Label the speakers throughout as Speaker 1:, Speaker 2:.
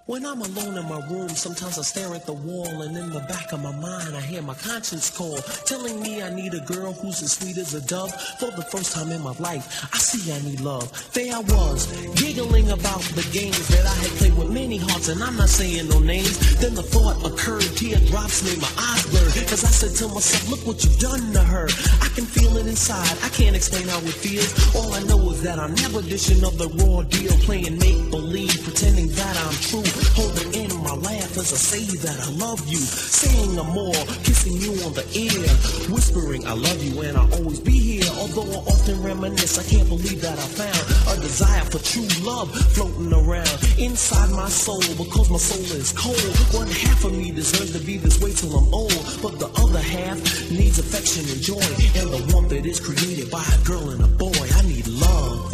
Speaker 1: When I'm alone in my room, sometimes I stare at the wall, and in the back of my mind I hear my conscience call, telling me I need a girl who's as sweet as a dove. For the first time in my life, I see I need love. There I was, giggling about the games that I had played with many hearts, and I'm not saying no names. Then the thought occurred, teardrops made my eyes blur, cause I said to myself, look what you've done to her. I can feel it inside, I can't explain how it feels. All I know is that I'm never dishing of the raw deal, playing make-believe, pretending that I'm true. Holding in my laugh as I say that I love you, saying I'm more, kissing you on the ear, whispering I love you and I'll always be here. Although I often reminisce, I can't believe that I found a desire for true love floating around inside my soul, because my soul is cold. One half of me deserves to be this way till I'm old, but the other half needs affection and joy, and the warmth that is created by a girl and a boy. I need love.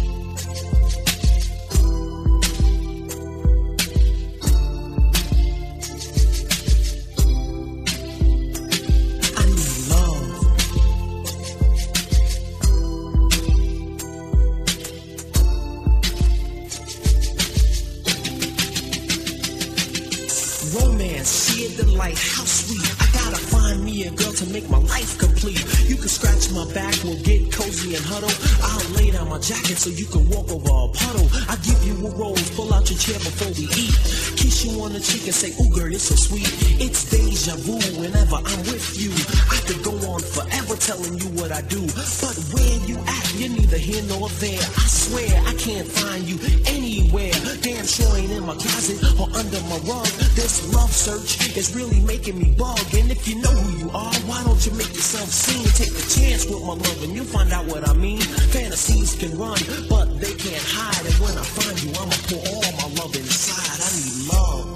Speaker 1: How sweet, I gotta find me a girl to make my life complete. You can scratch my back, we'll get cozy and huddle. I'll lay down my jacket so you can walk over a puddle. I give you a rose, pull out your chair before we eat. Kiss you on the cheek and say, ooh girl, it's so sweet. It's deja vu whenever I'm with you. I could go on forever telling you what I do, but where you at, you're neither here nor there. I swear I can't find you anywhere. Damn sure ain't in my closet or under my rug. This love search is really making me bug. And if you know who you are, why don't you make yourself seen? Take a chance with my love and you'll find out what I mean. Fantasies can run, but they can't hide. And when I find you, I'ma pour all my love inside. I need love.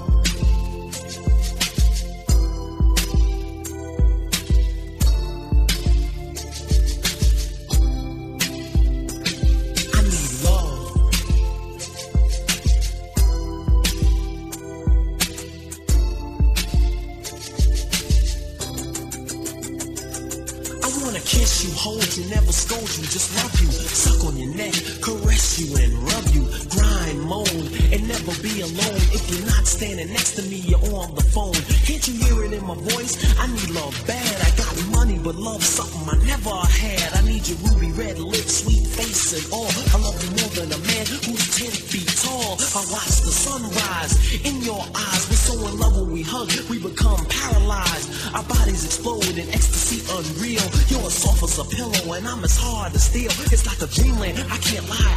Speaker 1: Kiss you, hold you, never scold you, just love you, suck on your neck, caress you and rub you, grind, moan, and never be alone. If you're not standing next to me, you're on the phone. Can't you hear it in my voice? I need love bad. I got money, but love something I never had. I need your ruby red lips, sweet face and all. I love you more than a man who's 10 feet tall. I watch the sunrise in your eyes. We're so in love when we hug, we become paralyzed. Our bodies explode in ecstasy unreal. You're as soft as a pillow and I'm as hard to steal. It's like a dreamland, I can't lie.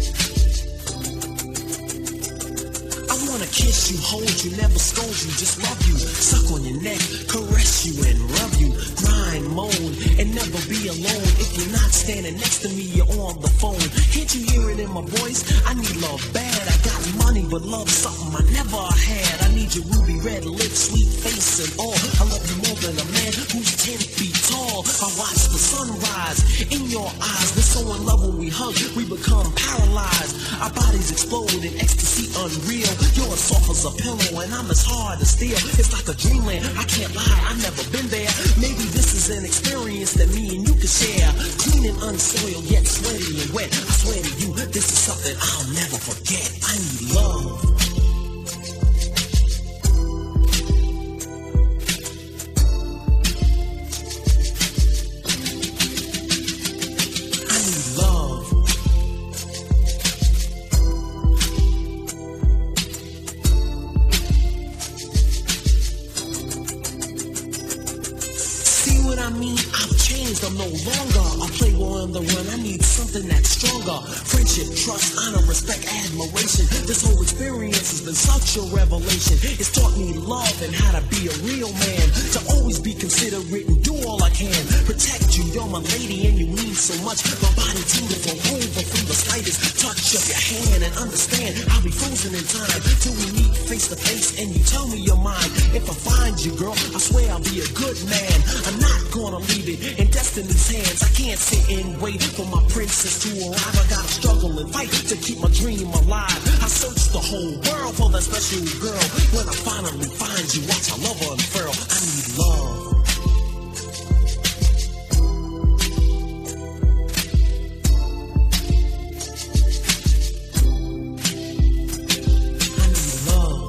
Speaker 1: I wanna kiss you, hold you, never scold you, just love you, suck on your neck, caress you and rub you, grind, moan, and never be alone. If you're not standing next to me, you're on the phone. Can't you hear it in my voice? I need love bad. I got money, but love something I never had. I need your ruby red lips, sweet face and all. I love you more than a man who's 10 feet tall. I watch the sunrise in your eyes. We're so in love when we hug, we become paralyzed. Our bodies explode in ecstasy unreal. You're as soft as a pillow and I'm as hard to steal. It's like a dreamland, I can't lie, I've never been there. Maybe this is an experience that me and you can share. Clean and unsoiled, yet sweaty and wet. I swear to you, this is something I'll never forget. I need love. I'm no longer a playboy on the run. I need something that's stronger. Friendship, trust, honor, respect, admiration. This whole experience has been such a revelation. It's taught me love and how to be a real man. To always be considerate and do all I can. Protect you, you're my lady and you mean so much. My body tingles all over from the slightest touch of your hand. And understand, I'll be frozen in time till we meet face to face and you tell me you're mine. If I find you, girl, I swear I'll be a good man. I'm not gonna leave it in destiny's hands. I can't sit and wait for my princess to arrive. I gotta struggle and fight to keep my dream alive. I search the whole world for that special girl. When I finally find you, watch our love unfurl. I need love. I need love.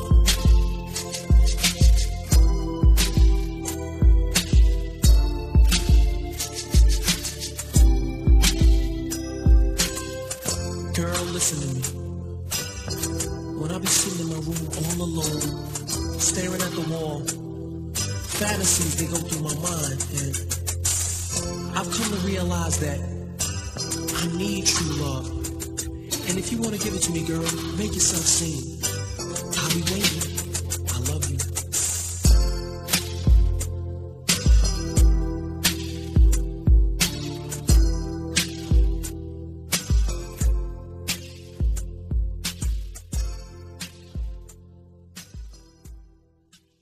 Speaker 1: fantasies, they go through my mind, and I've come to realize that I need true love. And if you want to give it to me, girl, make yourself seen. I'll be waiting.